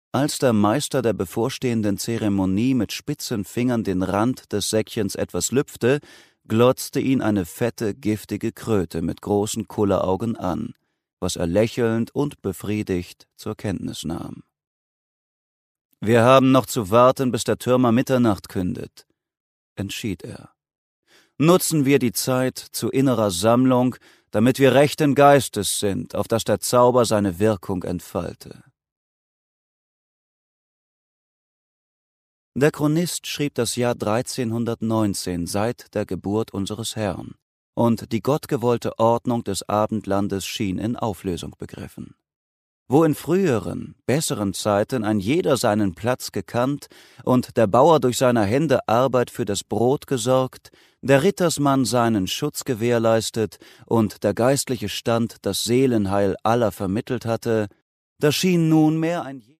Als der Meister der bevorstehenden Zeremonie mit spitzen Fingern den Rand des Säckchens etwas lüpfte, glotzte ihn eine fette, giftige Kröte mit großen Kulleraugen an, was er lächelnd und befriedigt zur Kenntnis nahm. »Wir haben noch zu warten, bis der Türmer Mitternacht kündet«, entschied er. »Nutzen wir die Zeit zu innerer Sammlung, damit wir rechten Geistes sind, auf dass der Zauber seine Wirkung entfalte.« Der Chronist schrieb das Jahr 1319 seit der Geburt unseres Herrn, und die gottgewollte Ordnung des Abendlandes schien in Auflösung begriffen. Wo in früheren, besseren Zeiten ein jeder seinen Platz gekannt und der Bauer durch seine Hände Arbeit für das Brot gesorgt, der Rittersmann seinen Schutz gewährleistet und der geistliche Stand das Seelenheil aller vermittelt hatte, da schien nunmehr ein